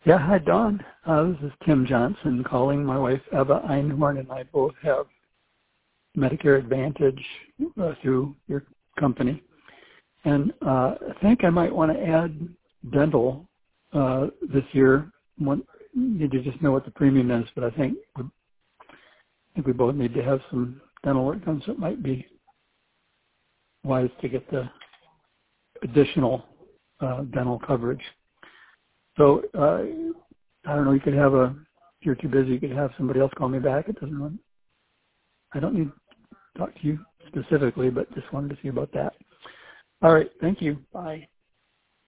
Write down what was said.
Yeah, hi, Dawn. This is Tim Johnson calling. My wife, Eva Einhorn, and I both have Medicare Advantage through your company. And I think I might want to add dental this year. Need to just know what the premium is, but I think we both need to have some dental work done, so it might be wise to get the additional dental coverage. So I don't know. You could have if you're too busy, you could have somebody else call me back. It doesn't run. I don't need to talk to you specifically, but just wanted to see about that. All right. Thank you. Bye.